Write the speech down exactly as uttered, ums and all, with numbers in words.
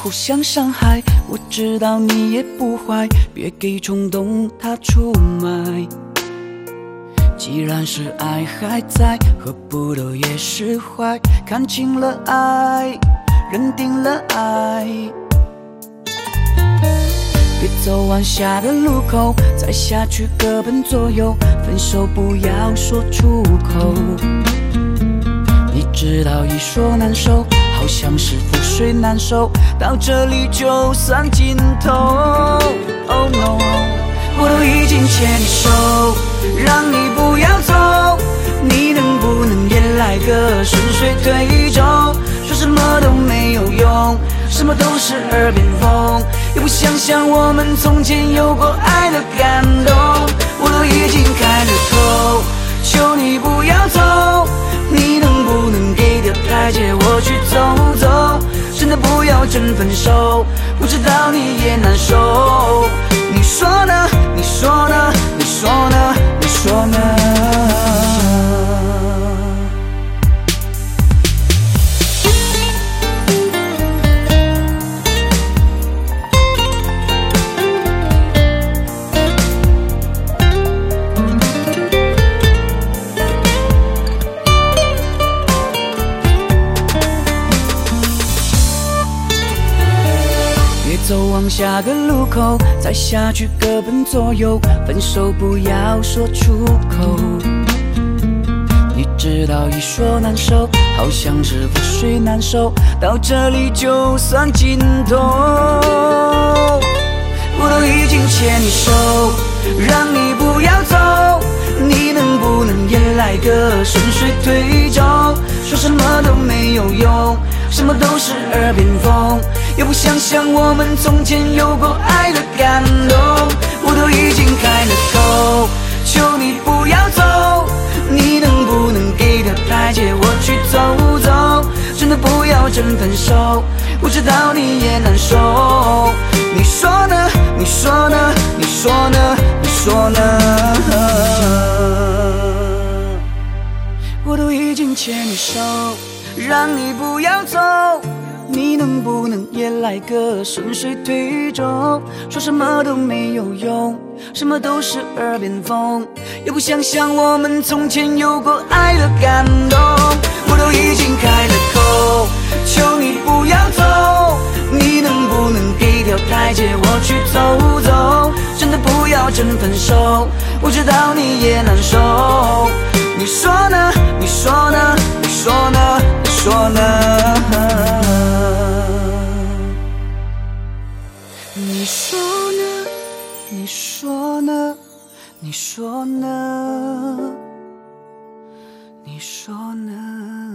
互相伤害。我知道你也不坏，别给冲动它出卖。既然是爱还在，何不都也释怀？看清了爱，认定了爱。别走往下的路口，再下去各奔左右。分手不要说出口，你知道一说难受，好像是覆水难收。到这里就算尽头。Oh no， 我都已经牵你手，让你不要走。你能不能也来个顺水推舟？说什么都没有用，什么都是耳边风。也不想想我们从前有过爱的感动。我都已经开了口，求你不要走。你能不能给点台阶我去走走？真的不要真分手，我知道你也难受。你说呢？你说呢？你说呢？你说呢？走往下个路口，再下去各奔左右。分手不要说出口，你知道一说难受，好像是覆水难收。到这里就算尽头。我都已经牵你手，让你不要走。你能不能也来个顺水推舟？说什么都没有用，什么都是耳边风。也不想想我们从前有过爱的感动。我都已经开了口，求你不要走。你能不能给点台阶我去走走？真的不要真分手，我知道你也难受。你说呢？你说呢？你说呢？你说呢？我都已经牵你手，让你不要走。你能不能也来个顺水推舟？说什么都没有用，什么都是耳边风。也不想想我们从前有过爱的感动。我都已经开了口，求你不要走。你能不能给条台阶我去走走？真的不要真分手，我知道你也难受。你说呢？你说呢？你说呢？你说呢？你说呢？你说呢？你说呢？你说呢？